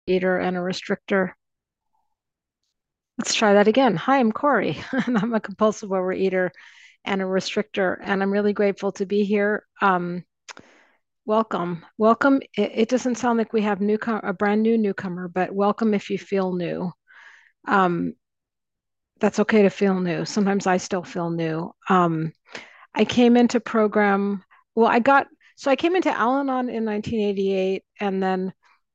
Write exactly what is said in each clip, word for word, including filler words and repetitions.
Eater and a restrictor. Let's try that again. Hi, I'm Corey, and I'm a compulsive overeater and a restrictor, and I'm really grateful to be here. Um, welcome, welcome. It, it doesn't sound like we have newcomer, a brand new newcomer, but welcome if you feel new. Um, that's okay to feel new. Sometimes I still feel new. Um, I came into program. Well, I got so I came into Al-Anon in nineteen eighty-eight, and then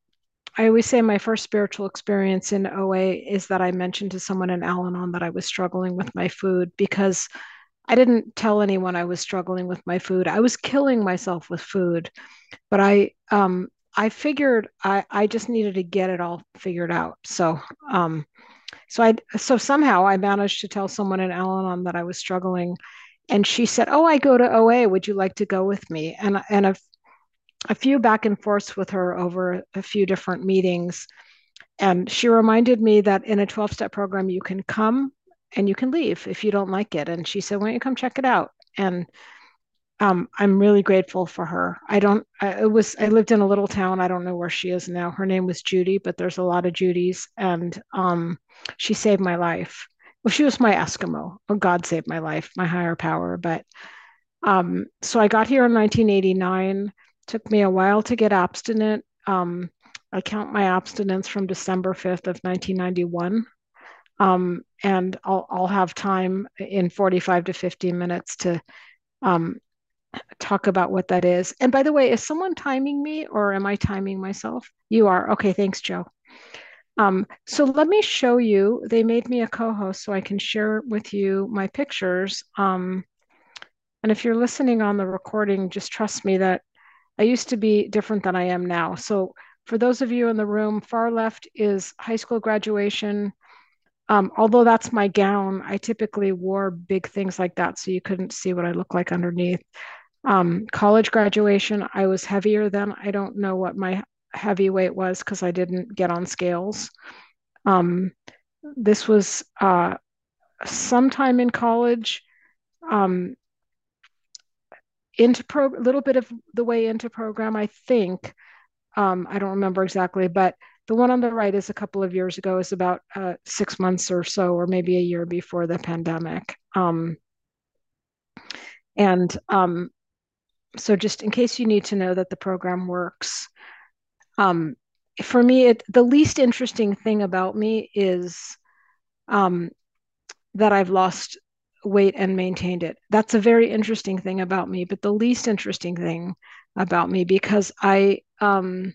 I always say my first spiritual experience in O A is that I mentioned to someone in Al Anon that I was struggling with my food because I didn't tell anyone I was struggling with my food. I was killing myself with food, but I um I figured I I just needed to get it all figured out. So um so I so somehow I managed to tell someone in Al Anon that I was struggling, and she said, "Oh, I go to O A. Would you like to go with me?" And and a, a few back and forths with her over a few different meetings, and she reminded me that in a twelve step program, you can come and you can leave if you don't like it. And she said, why don't you come check it out? And um, I'm really grateful for her. I don't, I, it was, I lived in a little town. I don't know where she is now. Her name was Judy, but there's a lot of Judys. And um, she saved my life. Well, she was my Eskimo. Oh, God saved my life, my higher power. But um, so I got here in nineteen eighty-nine. Took me a while to get abstinent. Um, I count my abstinence from December fifth of nineteen ninety-one. Um, and I'll, I'll have time in forty-five to fifty minutes to um, talk about what that is. And by the way, is someone timing me or am I timing myself? You are. Okay, thanks, Joe. Um, so let me show you. They made me a co-host so I can share with you my pictures. Um, and if you're listening on the recording, just trust me that I used to be different than I am now. So for those of you in the room, far left is high school graduation. Um, although that's my gown, I typically wore big things like that so you couldn't see what I look like underneath. Um, college graduation, I was heavier then. I don't know what my heavy weight was because I didn't get on scales. Um, this was uh, sometime in college, um, into pro a little bit of the way into program, I think. Um, I don't remember exactly, but the one on the right is a couple of years ago, is about uh, six months or so, or maybe a year before the pandemic. Um, and um, so, just in case you need to know that the program works, um, for me, it, the least interesting thing about me is um, that I've lost weight and maintained it. That's a very interesting thing about me, but the least interesting thing about me, because I um,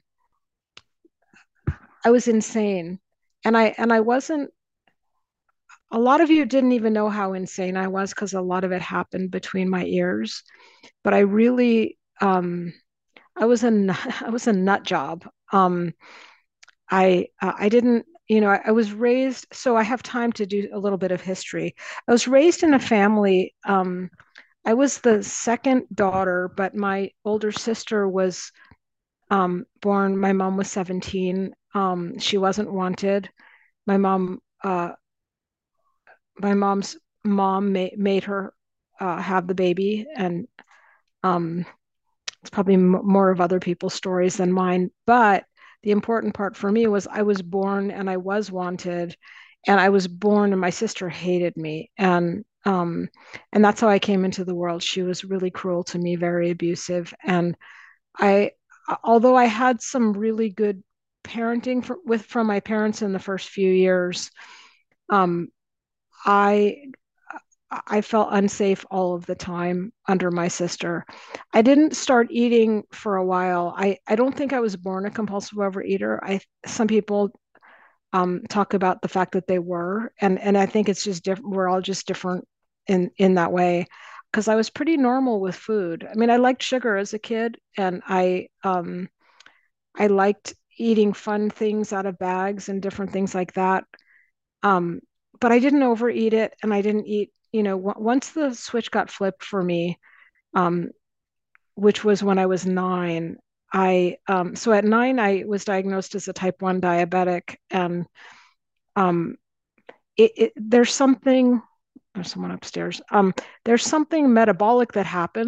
I was insane, and I and I wasn't a lot of you didn't even know how insane I was because a lot of it happened between my ears. But I really, um, I was a nut, I was a nut job. Um, I uh, I didn't, you know, I, I was raised. So I have time to do a little bit of history. I was raised in a family. Um, I was the second daughter, but my older sister was um, born. My mom was seventeen. Um, she wasn't wanted. My mom uh, my mom's mom ma- made her uh, have the baby, and um, it's probably m- more of other people's stories than mine. But the important part for me was I was born and I was wanted, and I was born and my sister hated me, and um, and that's how I came into the world. She was really cruel to me, very abusive, and I, although I had some really good parenting for, with from my parents in the first few years. Um, I I felt unsafe all of the time under my sister. I didn't start eating for a while. I, I don't think I was born a compulsive overeater. I Some people um, talk about the fact that they were, and and I think it's just different. We're all just different in in that way. Because I was pretty normal with food. I mean, I liked sugar as a kid, and I um, I liked eating fun things out of bags and different things like that. Um, but I didn't overeat it, and I didn't eat, you know, w- once the switch got flipped for me, um, which was when I was nine. I um, So at nine, I was diagnosed as a type one diabetic, and um, it, it, there's something. There's someone upstairs. Um, there's something metabolic that happens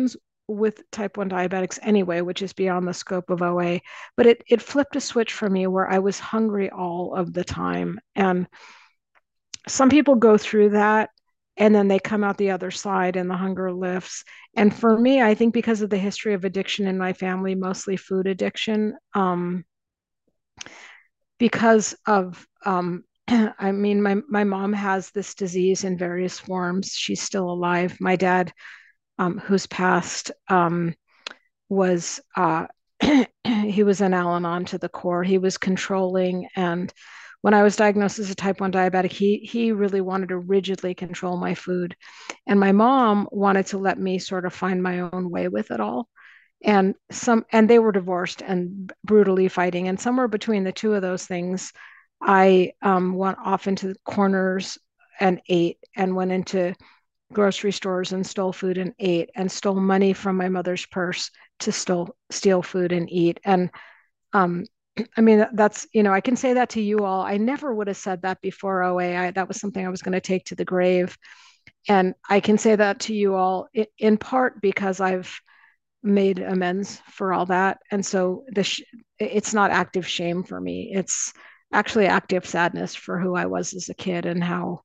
with type one diabetics anyway, which is beyond the scope of O A. But it it flipped a switch for me where I was hungry all of the time. And some people go through that and then they come out the other side and the hunger lifts. And for me, I think because of the history of addiction in my family, mostly food addiction, um, because of um, I mean, my my mom has this disease in various forms. She's still alive. My dad, um, who's passed, um, was uh, he was an Al-Anon to the core. He was controlling, and when I was diagnosed as a type one diabetic, he he really wanted to rigidly control my food, and my mom wanted to let me sort of find my own way with it all. And some and they were divorced and brutally fighting. And somewhere between the two of those things, I um, went off into the corners and ate, and went into grocery stores and stole food and ate, and stole money from my mother's purse to steal steal food and eat. And um, I mean, that's, you know, I can say that to you all. I never would have said that before O A. I, that was something I was going to take to the grave. And I can say that to you all in, in part because I've made amends for all that. And so the sh- it's not active shame for me. It's actually active sadness for who I was as a kid, and how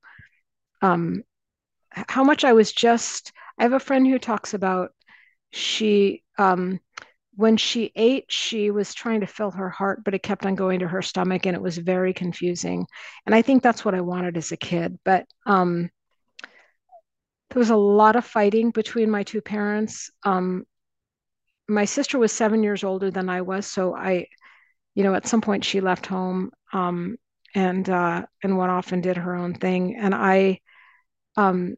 um, how much I was just. I have a friend who talks about she um, when she ate, she was trying to fill her heart, but it kept on going to her stomach, and it was very confusing. And I think that's what I wanted as a kid. But um, there was a lot of fighting between my two parents. Um, my sister was seven years older than I was, so I, you know, at some point she left home, um, and uh, and went off and did her own thing. And I, um,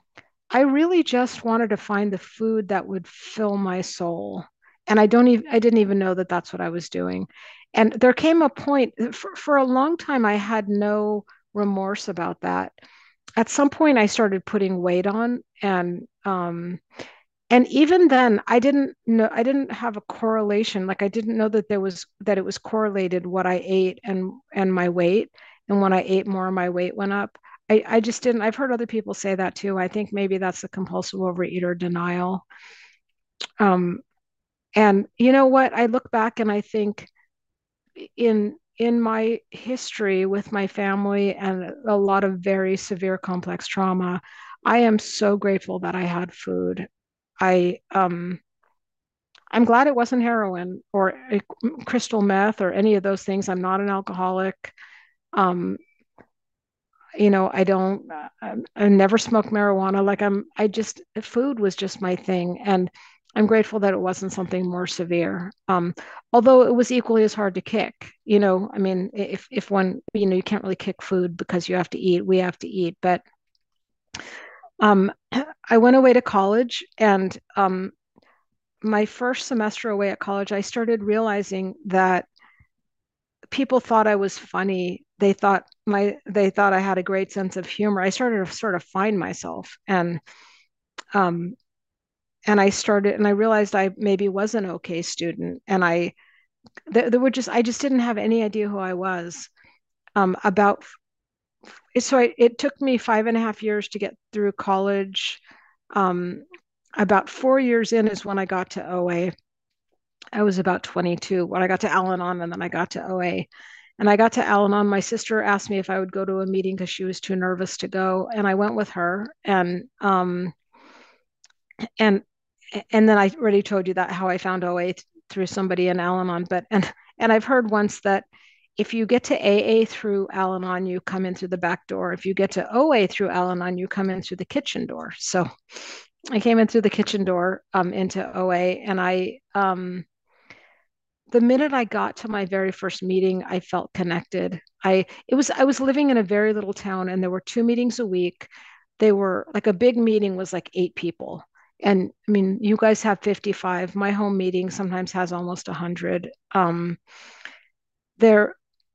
I really just wanted to find the food that would fill my soul. And I don't even, I didn't even know that that's what I was doing. And there came a point for, for a long time, I had no remorse about that. At some point, I started putting weight on, and um, and even then, I didn't know, I didn't have a correlation. Like I didn't know that there was that it was correlated what I ate and and my weight. And when I ate more, my weight went up. I, I just didn't. I've heard other people say that too. I think maybe that's the compulsive overeater denial. Um, and you know what? I look back and I think in in my history with my family and a lot of very severe complex trauma, I am so grateful that I had food. I um I'm glad it wasn't heroin or a crystal meth or any of those things. I'm not an alcoholic. Um, you know, I don't, uh, I never smoked marijuana. Like I'm, I just, food was just my thing. And I'm grateful that it wasn't something more severe. Um, although it was equally as hard to kick, you know, I mean, if, if one, you know, you can't really kick food because you have to eat, we have to eat. But um, I went away to college, and um, my first semester away at college, I started realizing that people thought I was funny. They thought my they thought I had a great sense of humor. I started to sort of find myself, and um and I started and I realized I maybe was an okay student, and I there, there were just I just didn't have any idea who I was. Um about so I, it took me five and a half years to get through college. Um about four years in is when I got to O A. I was about twenty-two when I got to Al-Anon, and then I got to O A. And I got to Al-Anon. My sister asked me if I would go to a meeting because she was too nervous to go, and I went with her. And um, and and then I already told you that how I found O A th- through somebody in Al-Anon. But and and I've heard once that if you get to A A through Al-Anon, you come in through the back door. If you get to O A through Al-Anon, you come in through the kitchen door. So I came in through the kitchen door um, into O A, and I um, the minute I got to my very first meeting, I felt connected. I it was I was living in a very little town, and there were two meetings a week. They were like a big meeting was like eight people. And I mean, you guys have fifty-five. My home meeting sometimes has almost one hundred. Um, there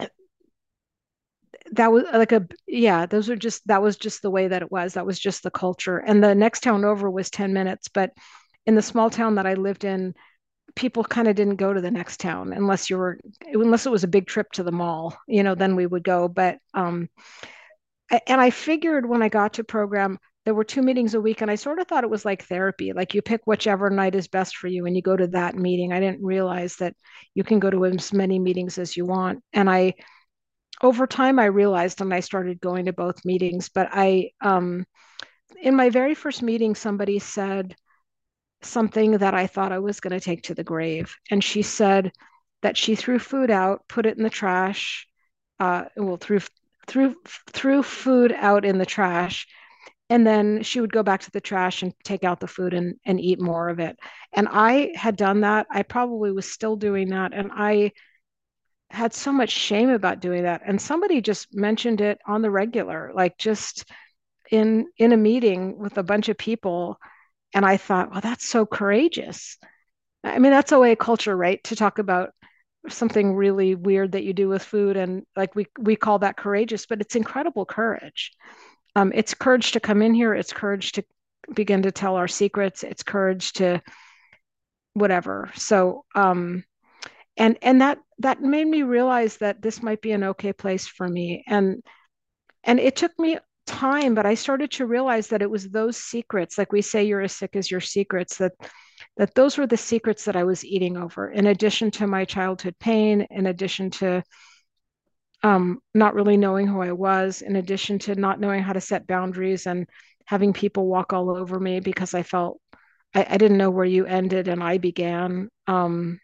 that was like a yeah, those are just that was just the way that it was. That was just the culture. And the next town over was ten minutes, but in the small town that I lived in, people kind of didn't go to the next town unless you were unless it was a big trip to the mall, you know, then we would go. But um and I figured when I got to program, there were two meetings a week, and I sort of thought it was like therapy. Like you pick whichever night is best for you and you go to that meeting. I didn't realize that you can go to as many meetings as you want. And I, over time, I realized, and I started going to both meetings. But I, um, in my very first meeting, somebody said something that I thought I was going to take to the grave. And she said that she threw food out, put it in the trash, uh, well, threw threw threw food out in the trash, and then she would go back to the trash and take out the food and, and eat more of it. And I had done that. I probably was still doing that. And I had so much shame about doing that. And somebody just mentioned it on the regular, like just in in a meeting with a bunch of people. And I thought, well, that's so courageous. I mean, that's O A culture, right? To talk about something really weird that you do with food. And like we we call that courageous, but it's incredible courage. Um, it's courage to come in here. It's courage to begin to tell our secrets. It's courage to whatever. So, um, and and that that made me realize that this might be an okay place for me. And and it took me time, but I started to realize that it was those secrets, like we say, you're as sick as your secrets. That that those were the secrets that I was eating over, in addition to my childhood pain, in addition to um, not really knowing who I was, in addition to not knowing how to set boundaries and having people walk all over me because I felt I, I didn't know where you ended and I began. Um,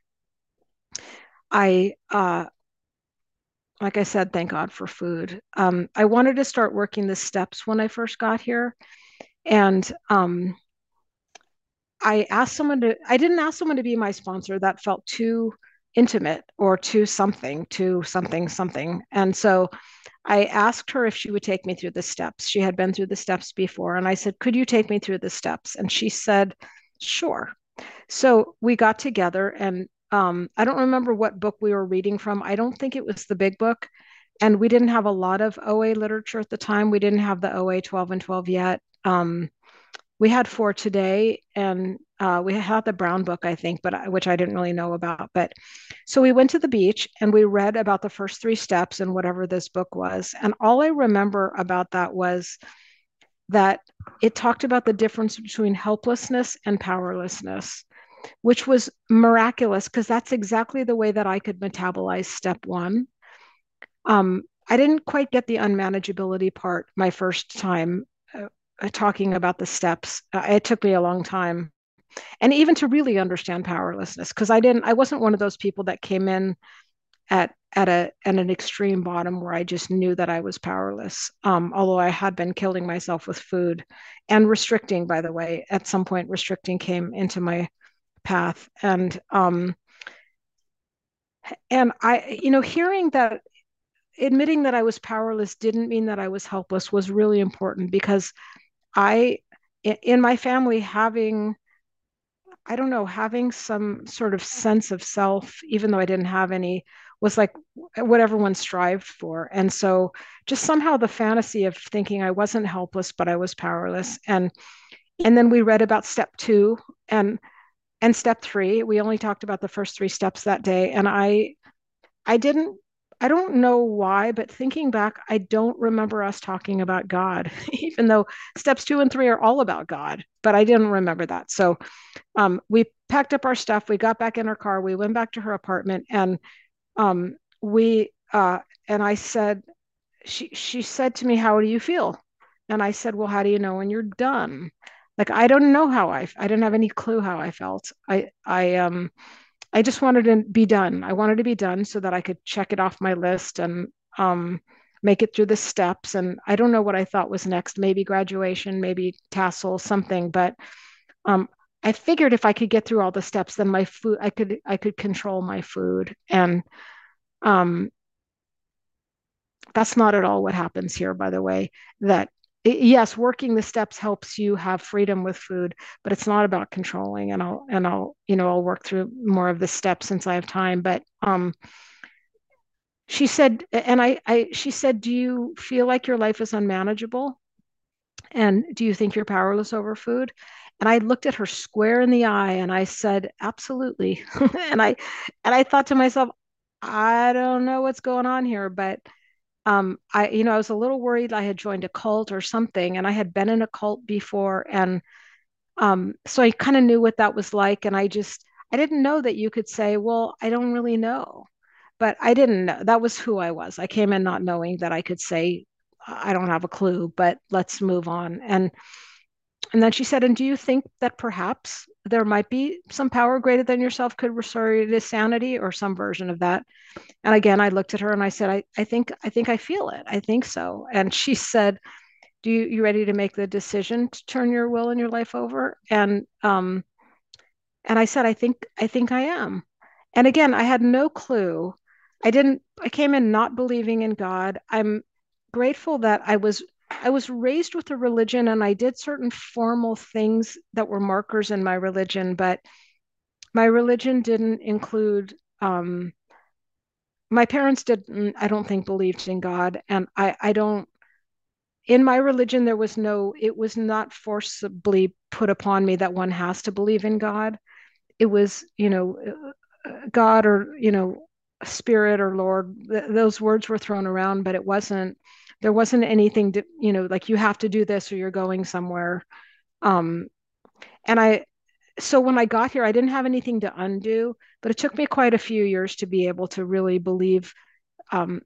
I, uh, like I said, thank God for food. Um, I wanted to start working the steps when I first got here. And um, I asked someone to, I didn't ask someone to be my sponsor. That felt too intimate or too something, too something, something. And so I asked her if she would take me through the steps. She had been through the steps before. And I said, could you take me through the steps? And she said, sure. So we got together and um, I don't remember what book we were reading from. I don't think it was the big book. And we didn't have a lot of O A literature at the time. We didn't have the O A twelve and twelve yet. Um, we had For Today, and uh, we had the Brown book, I think, but I- which I didn't really know about. But so we went to the beach and we read about the first three steps and whatever this book was. And all I remember about that was that it talked about the difference between helplessness and powerlessness, which was miraculous because that's exactly the way that I could metabolize step one. Um, I didn't quite get the unmanageability part my first time uh, uh, talking about the steps. Uh, it took me a long time. And even to really understand powerlessness, because I didn't, I wasn't one of those people that came in at at a at an extreme bottom where I just knew that I was powerless. Um, although I had been killing myself with food and restricting, by the way, at some point restricting came into my path. And um, and I, you know, hearing that, admitting that I was powerless didn't mean that I was helpless was really important because I, in my family, having, I don't know, having some sort of sense of self, even though I didn't have any, was like what everyone strived for. And so just somehow the fantasy of thinking I wasn't helpless, but I was powerless. And and then we read about step two and and step three. We only talked about the first three steps that day. And I I didn't, I don't know why, but thinking back, I don't remember us talking about God, even though steps two and three are all about God, but I didn't remember that. So um, we packed up our stuff, we got back in our car, we went back to her apartment, and um, we, uh, and I said, she, she said to me, how do you feel? And I said, well, how do you know when you're done? Like, I don't know how I, I didn't have any clue how I felt. I, I, um, I just wanted to be done. I wanted to be done so that I could check it off my list and um, make it through the steps. And I don't know what I thought was next, maybe graduation, maybe tassel, something. But um, I figured if I could get through all the steps, then my food, I could, I could control my food. And um, that's not at all what happens here, by the way. That yes, working the steps helps you have freedom with food, but it's not about controlling. And I'll and I'll you know I'll work through more of the steps since I have time. But um, she said, and I, I she said, do you feel like your life is unmanageable? And do you think you're powerless over food? And I looked at her square in the eye and I said, absolutely. and I and I thought to myself, I don't know what's going on here, but Um, I, you know, I was a little worried I had joined a cult or something, and I had been in a cult before, and um, so I kind of knew what that was like, and I just I didn't know that you could say, well, I don't really know, but I didn't know. That was who I was. I came in not knowing that I could say I don't have a clue, but let's move on. And and then she said, and do you think that perhaps there might be some power greater than yourself could restore you to sanity or some version of that? And again, I looked at her and I said, I, I think I think I feel it. I think so. And she said, do you you ready to make the decision to turn your will and your life over? And um and I said, I think I think I am. And again, I had no clue. I didn't I came in not believing in God. I'm grateful that I was I was raised with a religion and I did certain formal things that were markers in my religion, but my religion didn't include um my parents didn't, I don't think, believed in God. And I, I don't, in my religion, there was no, it was not forcibly put upon me that one has to believe in God. It was, you know, God or, you know, spirit or Lord, th- those words were thrown around, but it wasn't, there wasn't anything to, you know, like you have to do this or you're going somewhere. Um, and I, so when I got here, I didn't have anything to undo, but it took me quite a few years to be able to really believe um,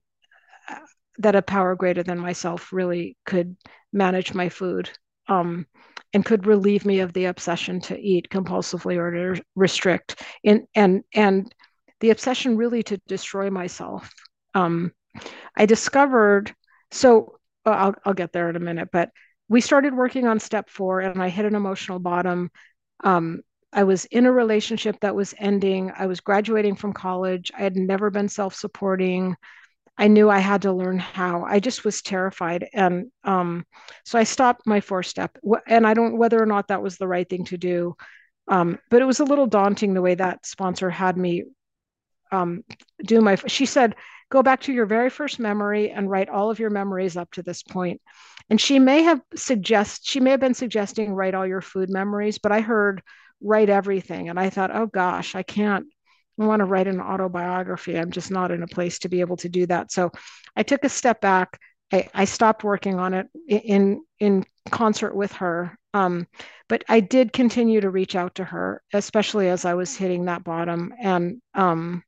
that a power greater than myself really could manage my food um, and could relieve me of the obsession to eat compulsively or to restrict in, and and the obsession really to destroy myself. Um, I discovered so uh, I'll I'll get there in a minute, but we started working on step four, and I hit an emotional bottom. Um, I was in a relationship that was ending. I was graduating from college. I had never been self-supporting. I knew I had to learn how. I just was terrified. And um, so I stopped my four step. And I don't, whether or not that was the right thing to do, um, but it was a little daunting the way that sponsor had me um, do my, she said, go back to your very first memory and write all of your memories up to this point. And she may have suggest, she may have been suggesting write all your food memories, but I heard write everything. And I thought, oh gosh, I can't, I want to write an autobiography. I'm just not in a place to be able to do that. So I took a step back. I, I stopped working on it in in concert with her. Um, but I did continue to reach out to her, especially as I was hitting that bottom. And um,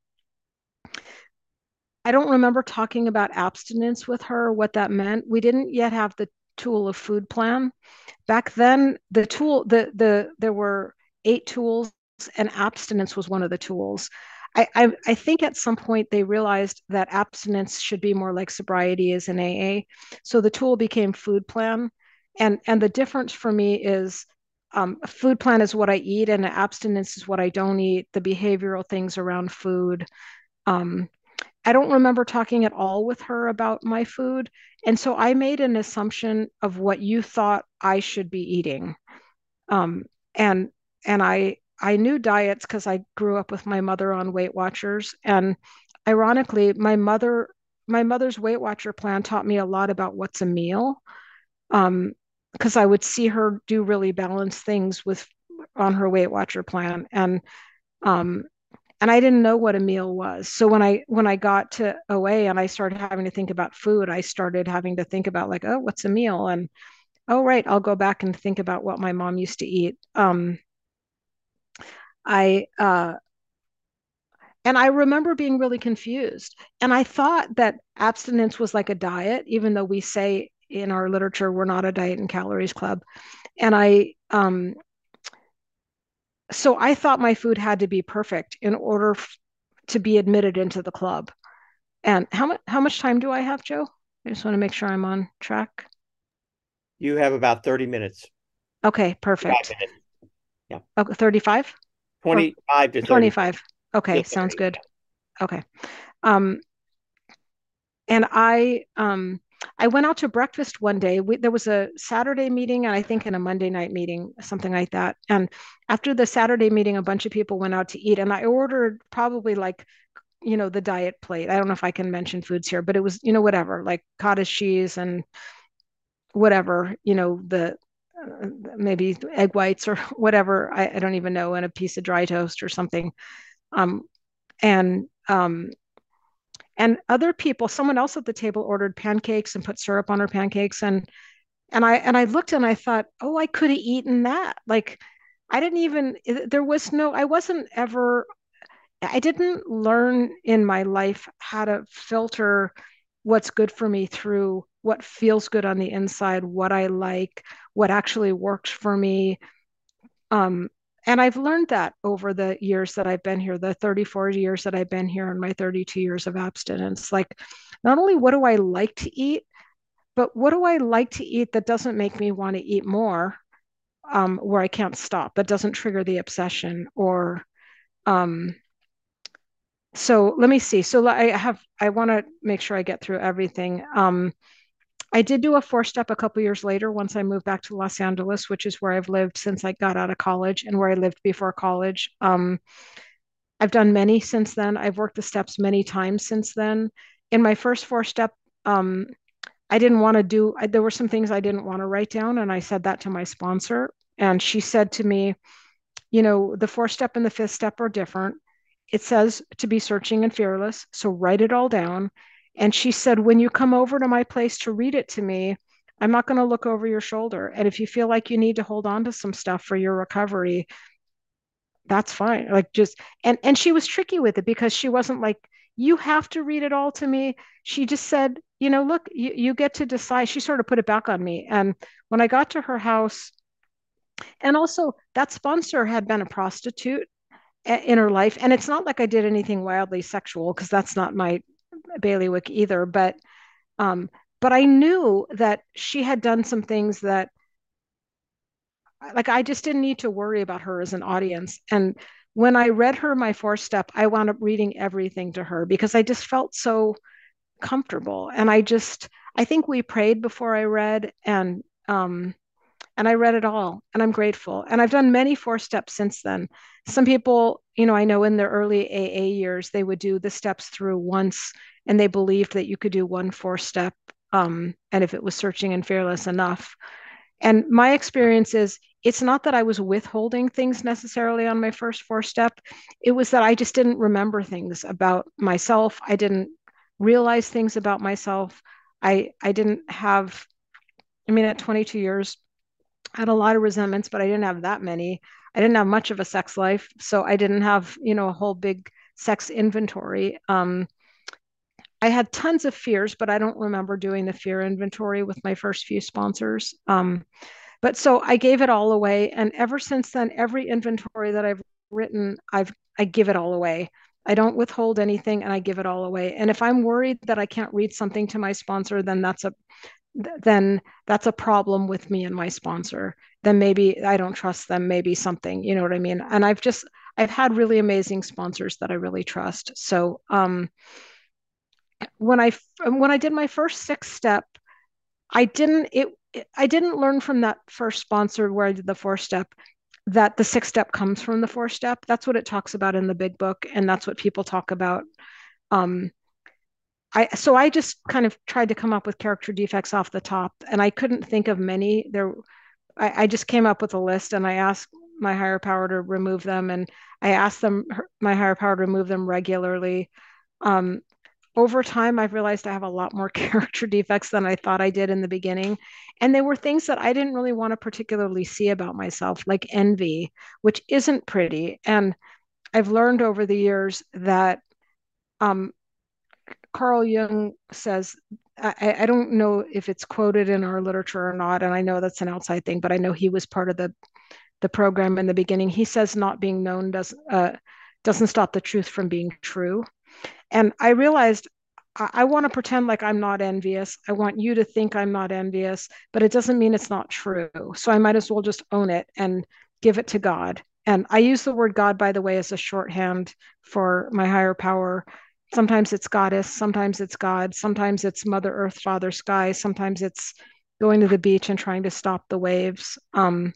I don't remember talking about abstinence with her, what that meant. We didn't yet have the tool of food plan. Back then, the tool, the the there were eight tools, and abstinence was one of the tools. I, I, I think at some point they realized that abstinence should be more like sobriety is in A A. So the tool became food plan. And and the difference for me is um, a food plan is what I eat, and abstinence is what I don't eat, the behavioral things around food. Um, I don't remember talking at all with her about my food. And so I made an assumption of what you thought I should be eating. Um, and and I I knew diets because I grew up with my mother on Weight Watchers. And ironically, my mother my mother's Weight Watcher plan taught me a lot about what's a meal. Um, because I would see her do really balanced things with on her Weight Watcher plan. And um, and I didn't know what a meal was. So when I when I got to O A and I started having to think about food, I started having to think about like, oh, what's a meal? And oh, right, I'll go back and think about what my mom used to eat. Um, I uh, and I remember being really confused. And I thought that abstinence was like a diet, even though we say in our literature we're not a diet and calories club. And I um, so I thought my food had to be perfect in order f- to be admitted into the club. And how much how much time do I have, Joe? I just want to make sure I'm on track. You have about thirty minutes. Okay, Five perfect. minutes. Yeah. Okay, thirty-five or twenty-five to thirty twenty-five. to Okay, sounds thirty. good. Okay. Um, and I um I went out to breakfast one day. We, there was a Saturday meeting and I think and a Monday night meeting, something like that. And after the Saturday meeting, a bunch of people went out to eat, and I ordered probably like you know the diet plate. I don't know if I can mention foods here, but it was you know whatever like cottage cheese and whatever, you know, the uh, maybe egg whites or whatever. I, I don't even know, and a piece of dry toast or something. Um, and um, And other people, someone else at the table ordered pancakes and put syrup on her pancakes. And and I and I looked and I thought, oh, I could have eaten that. Like I didn't even, there was no, I wasn't ever, I didn't learn in my life how to filter what's good for me through what feels good on the inside, what I like, what actually works for me. Um, and I've learned that over the years that I've been here, the thirty-four years that I've been here and my thirty-two years of abstinence. Like, not only what do I like to eat, but what do I like to eat that doesn't make me want to eat more, um, where I can't stop, that doesn't trigger the obsession or um, so let me see. So I have, I want to make sure I get through everything. Um, I did do a four step a couple years later once I moved back to Los Angeles, which is where I've lived since I got out of college and where I lived before college. Um, I've done many since then. I've worked the steps many times since then. In my first four step, um, I didn't want to do, I, there were some things I didn't want to write down. And I said that to my sponsor. And she said to me, you know, the fourth step and the fifth step are different. It says to be searching and fearless. So write it all down. And she said, when you come over to my place to read it to me, I'm not going to look over your shoulder. And if you feel like you need to hold on to some stuff for your recovery, that's fine. Like just, and, and she was tricky with it because she wasn't like, you have to read it all to me. She just said, you know, look, you, you get to decide. She sort of put it back on me. And when I got to her house, and also that sponsor had been a prostitute in her life. And it's not like I did anything wildly sexual because that's not my bailiwick either. But um, but I knew that she had done some things that like I just didn't need to worry about her as an audience. And when I read her my four step, I wound up reading everything to her because I just felt so comfortable. And I just I think we prayed before I read and um and I read it all and I'm grateful. And I've done many four steps since then. Some people, you know, I know in their early A A years, they would do the steps through once and they believed that you could do one four step. Um, and if it was searching and fearless enough. And my experience is it's not that I was withholding things necessarily on my first four step. It was that I just didn't remember things about myself. I didn't realize things about myself. I I didn't have, I mean, at twenty-two years, I had a lot of resentments, but I didn't have that many. I didn't have much of a sex life, so I didn't have, you know, a whole big sex inventory. Um, I had tons of fears, but I don't remember doing the fear inventory with my first few sponsors. Um, but so I gave it all away, and ever since then, every inventory that I've written, I've I give it all away. I don't withhold anything, and I give it all away. And if I'm worried that I can't read something to my sponsor, then that's a then that's a problem with me and my sponsor. Then maybe I don't trust them, maybe something, you know what I mean? And I've just, I've had really amazing sponsors that I really trust. So um, when I, when I did my first six step, I didn't, it, I didn't learn from that first sponsor where I did the four step that the six step comes from the four step. That's what it talks about in the big book. And that's what people talk about. Um, I so I just kind of tried to come up with character defects off the top, and I couldn't think of many. There, I, I just came up with a list, and I asked my higher power to remove them, and I asked them my higher power to remove them regularly. Um, Over time, I've realized I have a lot more character defects than I thought I did in the beginning, and they were things that I didn't really want to particularly see about myself, like envy, which isn't pretty. And I've learned over the years that um, Carl Jung says, I, I don't know if it's quoted in our literature or not, and I know that's an outside thing, but I know he was part of the the program in the beginning. He says not being known does uh, doesn't stop the truth from being true. And I realized I, I want to pretend like I'm not envious. I want you to think I'm not envious, but it doesn't mean it's not true. So I might as well just own it and give it to God. And I use the word God, by the way, as a shorthand for my higher power. Sometimes it's goddess, sometimes it's God, sometimes it's Mother Earth, Father Sky, sometimes it's going to the beach and trying to stop the waves. Um,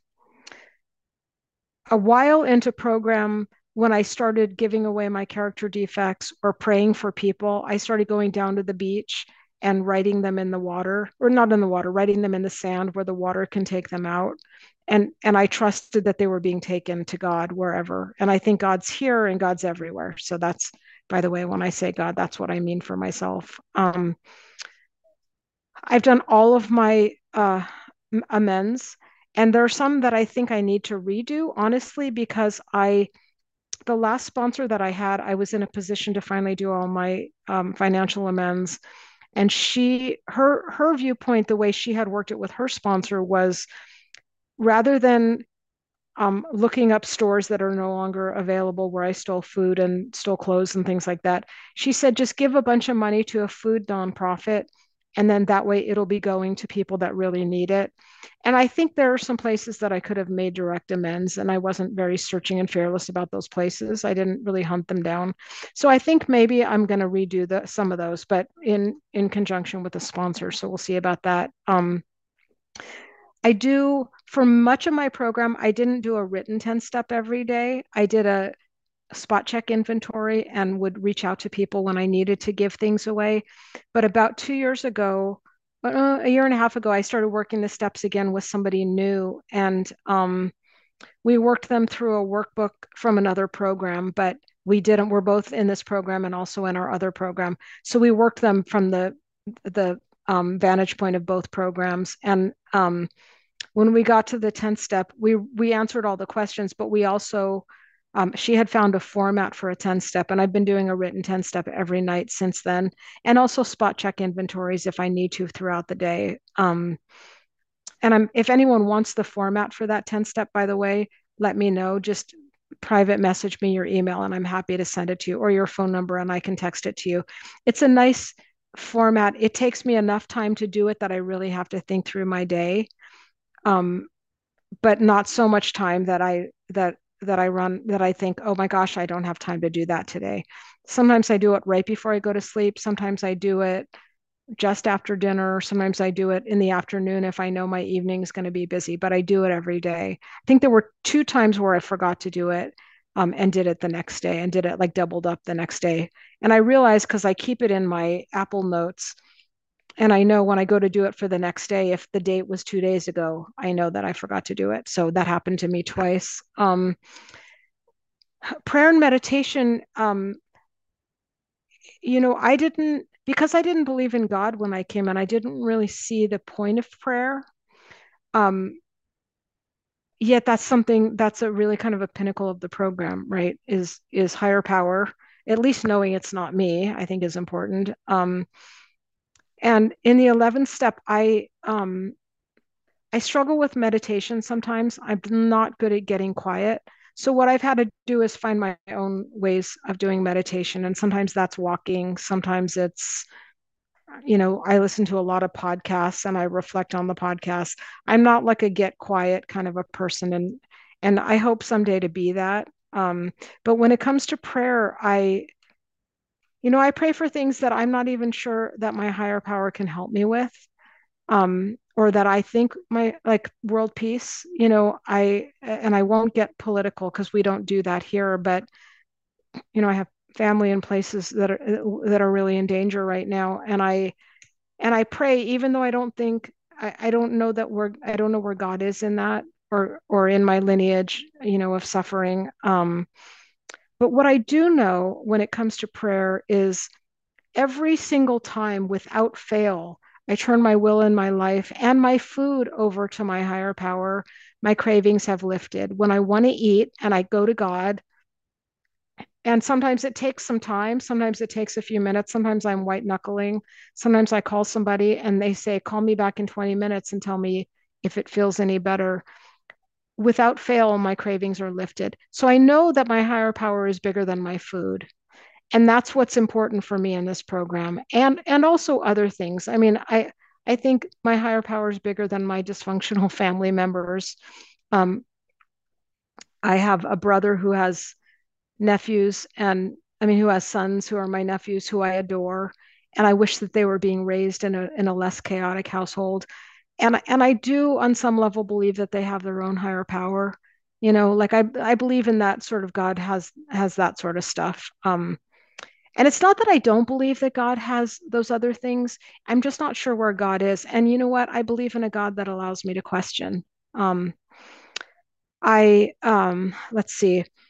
a while into program, when I started giving away my character defects or praying for people, I started going down to the beach and writing them in the water, or not in the water, writing them in the sand where the water can take them out. And and I trusted that they were being taken to God wherever. And I think God's here and God's everywhere. So that's by the way, when I say God, that's what I mean for myself. Um, I've done all of my uh, amends, and there are some that I think I need to redo, honestly, because I the last sponsor that I had, I was in a position to finally do all my um, financial amends, and she her her viewpoint, the way she had worked it with her sponsor was rather than um, looking up stores that are no longer available where I stole food and stole clothes and things like that. She said, just give a bunch of money to a food nonprofit, and then that way it'll be going to people that really need it. And I think there are some places that I could have made direct amends, and I wasn't very searching and fearless about those places. I didn't really hunt them down. So I think maybe I'm going to redo the, some of those, but in in conjunction with a sponsor. So we'll see about that. Um, I do, for much of my program, I didn't do a written ten step every day. I did a, a spot check inventory and would reach out to people when I needed to give things away. But about two years ago, uh, a year and a half ago, I started working the steps again with somebody new. And um, we worked them through a workbook from another program, but we didn't, we're both in this program and also in our other program. So we worked them from the, the um, vantage point of both programs. And um, when we got to the tenth step, we we answered all the questions, but we also um, she had found a format for a ten step, and I've been doing a written ten step every night since then, and also spot check inventories if I need to throughout the day. Um, and I'm if anyone wants the format for that ten step, by the way, let me know. Just private message me your email, and I'm happy to send it to you, or your phone number, and I can text it to you. It's a nice format. It takes me enough time to do it that I really have to think through my day. Um, but not so much time that I that that I run that I think, oh my gosh, I don't have time to do that today. Sometimes I do it right before I go to sleep. Sometimes I do it just after dinner. Sometimes I do it in the afternoon if I know my evening is going to be busy, but I do it every day. I think there were two times where I forgot to do it um, and did it the next day and did it like doubled up the next day. And I realized because I keep it in my Apple Notes and I know when I go to do it for the next day, if the date was two days ago, I know that I forgot to do it. So that happened to me twice. Um, prayer and meditation, um, you know, I didn't, because I didn't believe in God when I came in, I didn't really see the point of prayer. Um, yet that's something that's a really kind of a pinnacle of the program, right? Is is higher power. At least knowing it's not me, I think is important. Um, and in the eleventh step, I um, I struggle with meditation sometimes. I'm not good at getting quiet. So what I've had to do is find my own ways of doing meditation. And sometimes that's walking. Sometimes it's, you know, I listen to a lot of podcasts and I reflect on the podcast. I'm not like a get quiet kind of a person. And and I hope someday to be that. Um, but when it comes to prayer, I, you know, I pray for things that I'm not even sure that my higher power can help me with, um, or that I think my like world peace, you know, I and I won't get political because we don't do that here, but you know, I have family in places that are that are really in danger right now, and I and I pray, even though I don't think I, I don't know that we're I don't know where God is in that or or in my lineage, you know, of suffering. Um, but what I do know when it comes to prayer is every single time without fail, I turn my will and my life and my food over to my higher power. My cravings have lifted. When I want to eat and I go to God, and sometimes it takes some time, sometimes it takes a few minutes, sometimes I'm white knuckling, sometimes I call somebody and they say, call me back in twenty minutes and tell me if it feels any better. Without fail, my cravings are lifted. So I know that my higher power is bigger than my food, and that's what's important for me in this program, and and also other things. I mean, i i think my higher power is bigger than my dysfunctional family members. um, I have a brother who has nephews, and I mean who has sons who are my nephews, who I adore, and I wish that they were being raised in a in a less chaotic household. And and I do on some level believe that they have their own higher power, you know, like i i believe in that sort of God has has that sort of stuff. Um, and it's not that I don't believe that God has those other things. I'm just not sure where God is. And you know what? I believe in a God that allows me to question. Um, I, um, let's see.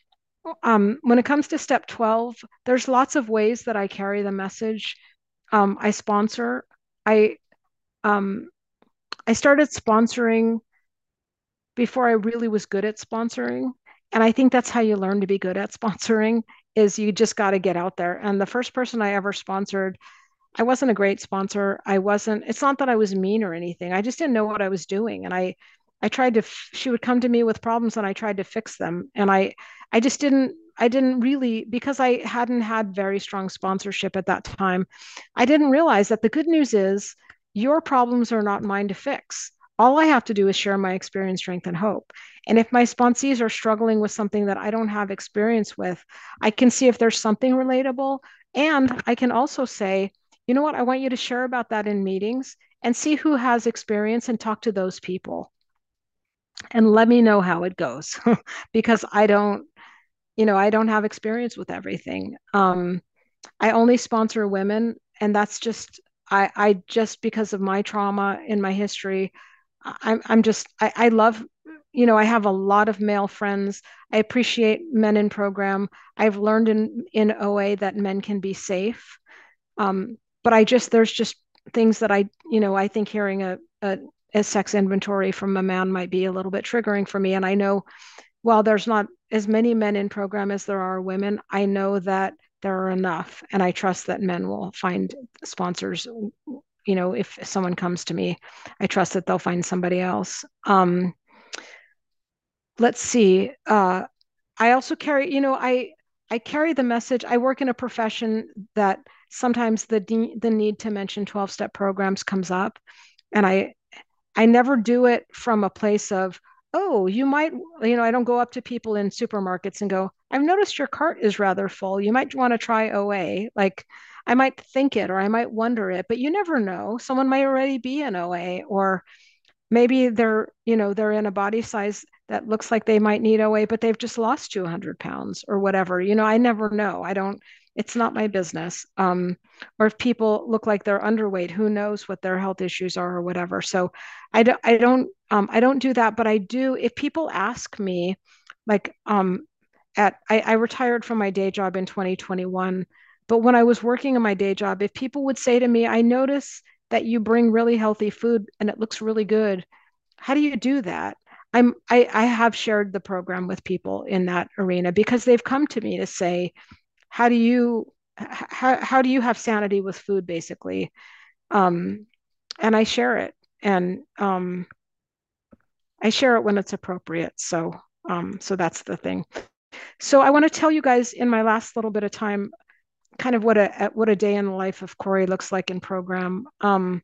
um, when it comes to step twelve, there's lots of ways that I carry the message. Um, I sponsor. I um, I started sponsoring before I really was good at sponsoring. And I think that's how you learn to be good at sponsoring is you just got to get out there. And the first person I ever sponsored, I wasn't a great sponsor. I wasn't, it's not that I was mean or anything. I just didn't know what I was doing. And I, I tried to, she would come to me with problems and I tried to fix them. And I, I just didn't, I didn't really, because I hadn't had very strong sponsorship at that time, I didn't realize that the good news is your problems are not mine to fix. All I have to do is share my experience, strength, and hope. And if my sponsees are struggling with something that I don't have experience with, I can see if there's something relatable. And I can also say, you know what? I want you to share about that in meetings and see who has experience and talk to those people and let me know how it goes because I don't, you know, I don't have experience with everything. Um, I only sponsor women, and that's just, I, I just because of my trauma in my history, I'm, I'm just, I, I love, you know, I have a lot of male friends. I appreciate men in program. I've learned in, in O A that men can be safe. Um, but I just there's just things that I you know I think hearing a, a a sex inventory from a man might be a little bit triggering for me. And I know while there's not as many men in program as there are women, I know that there are enough, and I trust that men will find sponsors. You know, if someone comes to me, I trust that they'll find somebody else. Um, let's see. Uh, I also carry, you know, I I carry the message. I work in a profession that sometimes the de- the need to mention twelve step programs comes up, and I I never do it from a place of, oh, you might, you know, I don't go up to people in supermarkets and go, I've noticed your cart is rather full. You might want to try O A. Like I might think it or I might wonder it, but you never know. Someone might already be in O A, or maybe they're, you know, they're in a body size that looks like they might need O A, but they've just lost two hundred pounds or whatever. You know, I never know. I don't, it's not my business. Um, or if people look like they're underweight, who knows what their health issues are or whatever. So I don't, I don't, um, I don't do that, but I do, if people ask me, like, um, at, I, I retired from my day job in twenty twenty-one, but when I was working in my day job, if people would say to me, I notice that you bring really healthy food and it looks really good. How do you do that? I'm I, I have shared the program with people in that arena because they've come to me to say, how do you how, how do you have sanity with food basically? Um, and I share it and um, I share it when it's appropriate. So um, so that's the thing. So I want to tell you guys in my last little bit of time kind of what a what a day in the life of Corey looks like in program. Um,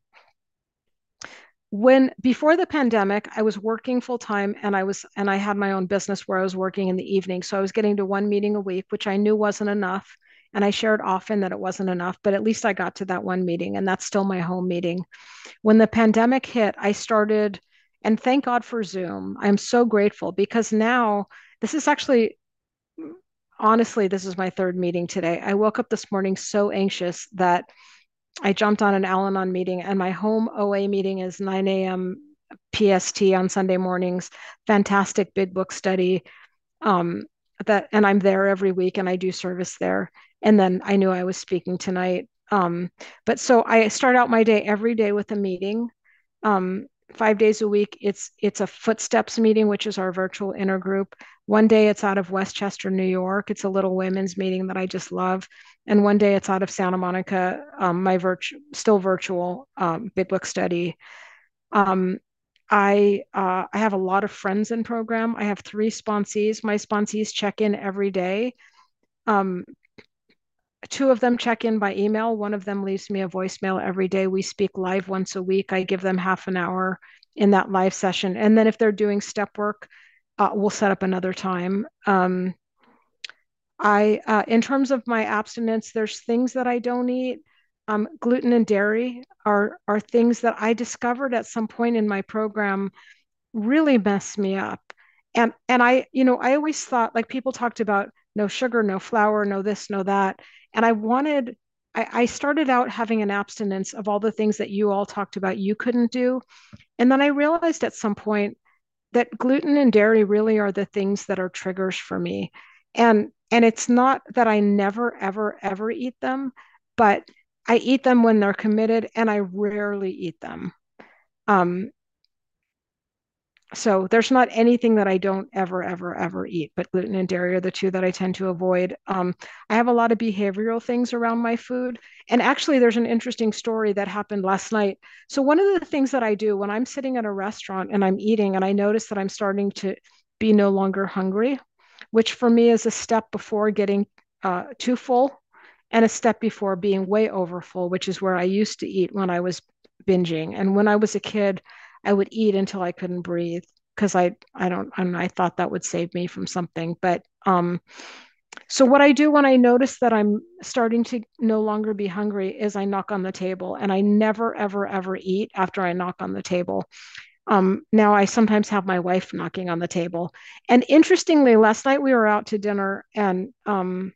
when before the pandemic, I was working full time and I was and I had my own business where I was working in the evening. So I was getting to one meeting a week, which I knew wasn't enough. And I shared often that it wasn't enough, but at least I got to that one meeting, and that's still my home meeting. When the pandemic hit, I started, and thank God for Zoom. I'm so grateful because now this is actually honestly, this is my third meeting today. I woke up this morning so anxious that I jumped on an Al Anon meeting, and my home O A meeting is nine a m. P S T on Sunday mornings. Fantastic big book study. Um, that and I'm there every week, and I do service there. And then I knew I was speaking tonight. Um, but so I start out my day every day with a meeting. Um, five days a week. It's it's a footsteps meeting, which is our virtual intergroup. One day it's out of Westchester, New York. It's a little women's meeting that I just love. And one day it's out of Santa Monica, um, my virtual, still virtual um, Big Book study. Um, I uh, I have a lot of friends in program. I have three sponsees. My sponsees check in every day. Um, Two of them check in by email. One of them leaves me a voicemail every day. We speak live once a week. I give them half an hour in that live session. And then if they're doing step work, uh, we'll set up another time. Um, I, uh, in terms of my abstinence, there's things that I don't eat. Um, gluten and dairy are are things that I discovered at some point in my program really messed me up. And and I, you know, I always thought like people talked about no sugar, no flour, no this, no that. And I wanted, I, I started out having an abstinence of all the things that you all talked about you couldn't do. And then I realized at some point that gluten and dairy really are the things that are triggers for me. And And it's not that I never, ever, ever eat them, but I eat them when they're committed and I rarely eat them. Um, so there's not anything that I don't ever, ever, ever eat, but gluten and dairy are the two that I tend to avoid. Um, I have a lot of behavioral things around my food. And actually, there's an interesting story that happened last night. So, one of the things that I do when I'm sitting at a restaurant and I'm eating and I notice that I'm starting to be no longer hungry, which for me is a step before getting uh, too full and a step before being way over full, which is where I used to eat when I was binging. And when I was a kid, I would eat until I couldn't breathe because I I don't I, I thought that would save me from something. But um, so what I do when I notice that I'm starting to no longer be hungry is I knock on the table, and I never ever ever eat after I knock on the table. Um, now I sometimes have my wife knocking on the table, and interestingly, last night we were out to dinner, and um,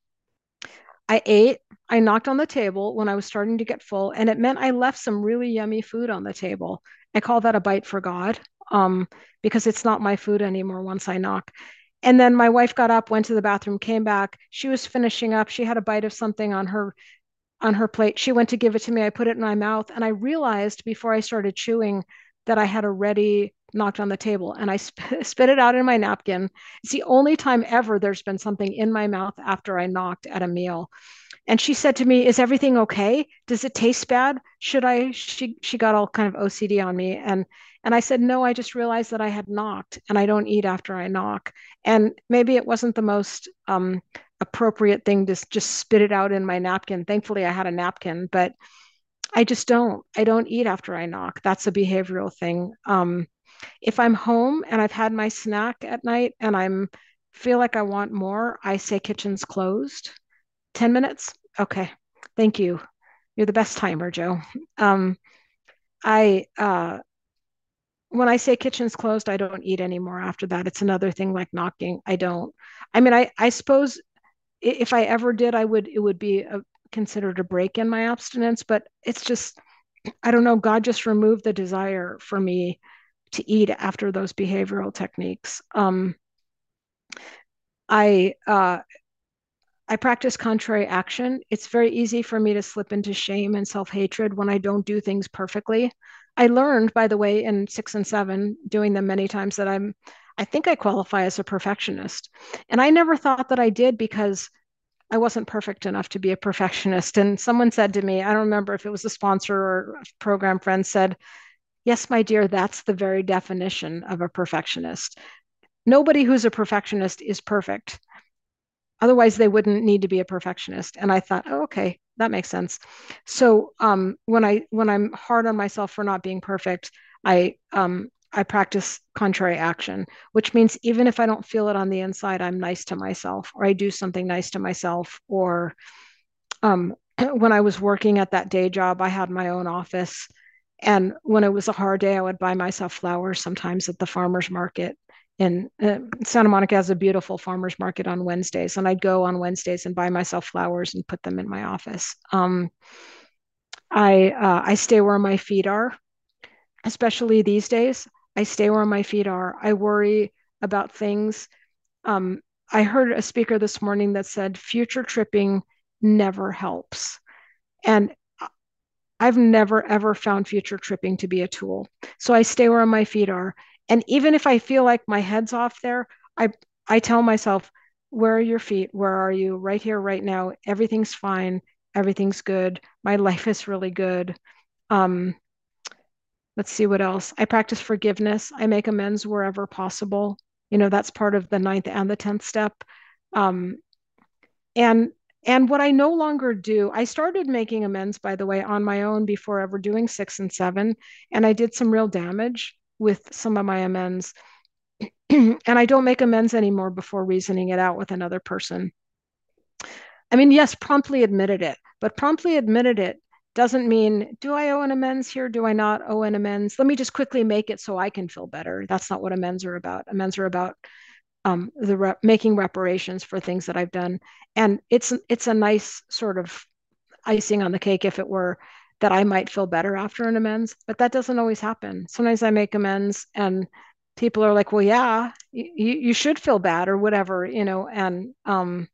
I ate. I knocked on the table when I was starting to get full, and it meant I left some really yummy food on the table. I call that a bite for God, um, because it's not my food anymore once I knock. And then my wife got up, went to the bathroom, came back. She was finishing up. She had a bite of something on her on her plate. She went to give it to me. I put it in my mouth, and I realized before I started chewing that I had already knocked on the table, and I sp- spit it out in my napkin. It's the only time ever there's been something in my mouth after I knocked at a meal. And she said to me, "Is everything okay? Does it taste bad? Should I?" She she got all kind of O C D on me, and and I said, "No, I just realized that I had knocked, and I don't eat after I knock." And maybe it wasn't the most um, appropriate thing to just spit it out in my napkin. Thankfully, I had a napkin, but I just don't. I don't eat after I knock. That's a behavioral thing. Um, if I'm home and I've had my snack at night and I'm feel like I want more, I say kitchen's closed. ten minutes? Okay. Thank you. You're the best timer, Joe. Um, I uh, when I say kitchen's closed, I don't eat anymore after that. It's another thing like knocking. I don't. I mean, I I suppose if I ever did, I would it would be a, considered a break in my abstinence, but it's just I don't know. God just removed the desire for me to eat after those behavioral techniques. Um, I uh, I practice contrary action. It's very easy for me to slip into shame and self hatred when I don't do things perfectly. I learned, by the way, in six and seven, doing them many times, that I'm, I think I qualify as a perfectionist. And I never thought that I did because I wasn't perfect enough to be a perfectionist. And someone said to me, I don't remember if it was a sponsor or a program friend, said, "Yes, my dear, that's the very definition of a perfectionist. Nobody who's a perfectionist is perfect. Otherwise, they wouldn't need to be a perfectionist." And I thought, oh, okay, that makes sense. So um, when I when I'm hard on myself for not being perfect, I um, I practice contrary action, which means even if I don't feel it on the inside, I'm nice to myself, or I do something nice to myself. Or um, when I was working at that day job, I had my own office, and when it was a hard day, I would buy myself flowers sometimes at the farmer's market. And uh, Santa Monica has a beautiful farmer's market on Wednesdays, and I'd go on Wednesdays and buy myself flowers and put them in my office. Um, I uh, I stay where my feet are, especially these days. I stay where my feet are. I worry about things. Um, I heard a speaker this morning that said future tripping never helps, and I've never ever found future tripping to be a tool. So I stay where my feet are. And even if I feel like my head's off there, I I tell myself, where are your feet? Where are you? Right here, right now. Everything's fine. Everything's good. My life is really good. Um, let's see what else. I practice forgiveness. I make amends wherever possible. You know, that's part of the ninth and the tenth step. Um, and and what I no longer do, I started making amends, by the way, on my own before ever doing six and seven, and I did some real damage with some of my amends. And I don't make amends anymore before reasoning it out with another person. I mean, yes, promptly admitted it, but promptly admitted it doesn't mean, do I owe an amends here? Do I not owe an amends? Let me just quickly make it so I can feel better. That's not what amends are about. Amends are about um, the rep- making reparations for things that I've done, and it's it's a nice sort of icing on the cake, if it were, that I might feel better after an amends, but that doesn't always happen. Sometimes I make amends and people are like, well, yeah, you, you should feel bad or whatever, you know, and um,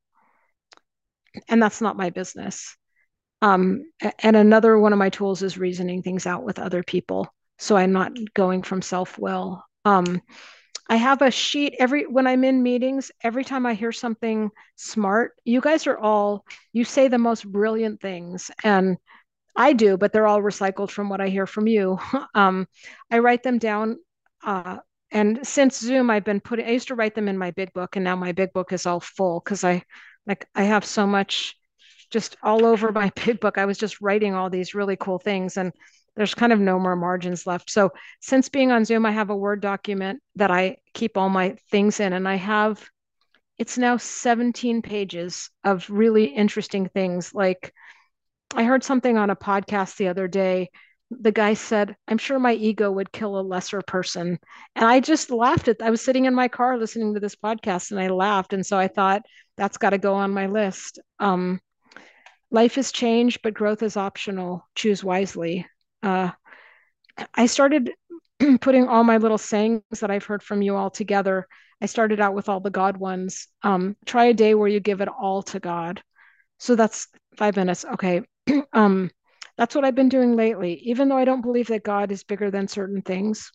and that's not my business. Um, and another one of my tools is reasoning things out with other people. So I'm not going from self-will. Um, I have a sheet every when I'm in meetings, every time I hear something smart, you guys are all, you say the most brilliant things. And I do, but they're all recycled from what I hear from you. um, I write them down. Uh, and since Zoom, I've been putting, I used to write them in my big book, and now my big book is all full because I like I have so much just all over my big book. I was just writing all these really cool things, and there's kind of no more margins left. So since being on Zoom, I have a Word document that I keep all my things in, and I have it's now seventeen pages of really interesting things. Like I heard something on a podcast the other day. The guy said, I'm sure my ego would kill a lesser person. And I just laughed at I was sitting in my car listening to this podcast and I laughed. And so I thought that's got to go on my list. Um, life is change, but growth is optional. Choose wisely. Uh, I started putting all my little sayings that I've heard from you all together. I started out with all the God ones. Um, try a day where you give it all to God. So that's five minutes. Okay. um, that's what I've been doing lately. Even though I don't believe that God is bigger than certain things,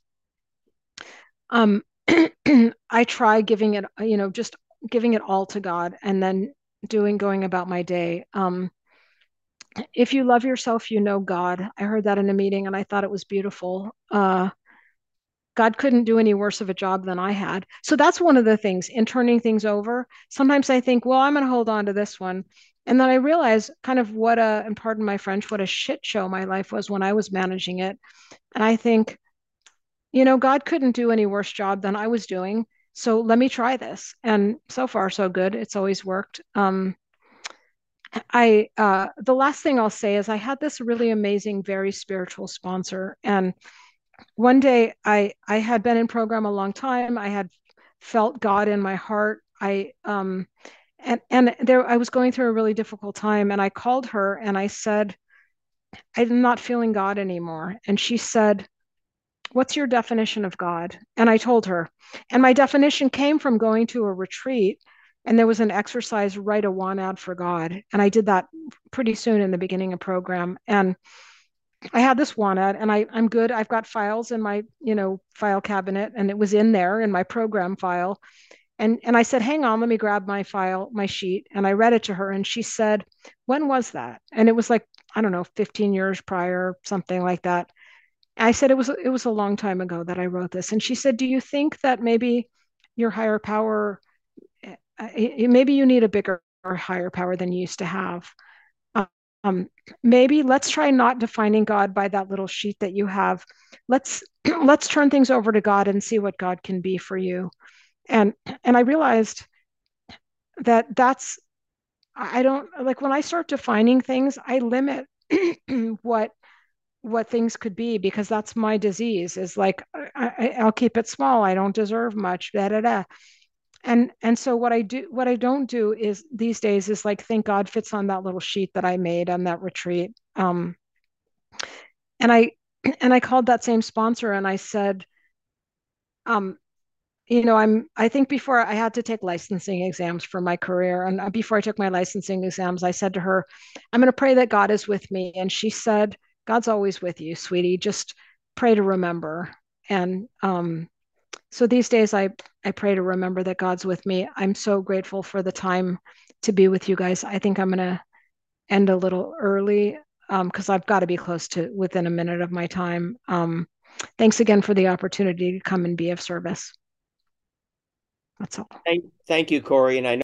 um, I try giving it, you know, just giving it all to God and then doing, going about my day. Um, if you love yourself, you know God. I heard that in a meeting and I thought it was beautiful. Uh, God couldn't do any worse of a job than I had. So that's one of the things in turning things over. Sometimes I think, well, I'm going to hold on to this one. And then I realize kind of what a, and pardon my French, what a shit show my life was when I was managing it. And I think, you know, God couldn't do any worse job than I was doing. So let me try this. And so far, so good. It's always worked. Um, I uh, the last thing I'll say is I had this really amazing, very spiritual sponsor, and one day I I had been in program a long time. I had felt God in my heart. I um and and there I was going through a really difficult time and I called her and I said, I'm not feeling God anymore. And she said, what's your definition of God? And I told her. And my definition came from going to a retreat and there was an exercise, write a one ad for God. And I did that pretty soon in the beginning of program. And I had this wanted and I, I'm good. I've got files in my, you know, file cabinet and it was in there in my program file. And, and I said, hang on, let me grab my file, my sheet. And I read it to her and she said, when was that? And it was like, I don't know, fifteen years prior, something like that. I said, it was, it was a long time ago that I wrote this. And she said, do you think that maybe your higher power, uh, maybe you need a bigger or higher power than you used to have? Um, maybe let's try not defining God by that little sheet that you have. Let's let's turn things over to God and see what God can be for you. And and I realized that that's I don't like when I start defining things, I limit what what things could be because that's my disease is like I, I, will keep it small. I don't deserve much. Da, da, da. And and so what I do, what I don't do is these days is like thank God fits on that little sheet that I made on that retreat. Um, and I and I called that same sponsor and I said, um, you know, I'm I think before I had to take licensing exams for my career, and before I took my licensing exams, I said to her, I'm going to pray that God is with me. And she said, God's always with you, sweetie. Just pray to remember. And um, so these days I I pray to remember that God's with me. I'm so grateful for the time to be with you guys. I think I'm going to end a little early because um, I've got to be close to within a minute of my time. Um, thanks again for the opportunity to come and be of service. That's all. Thank, thank you, Corey. And I know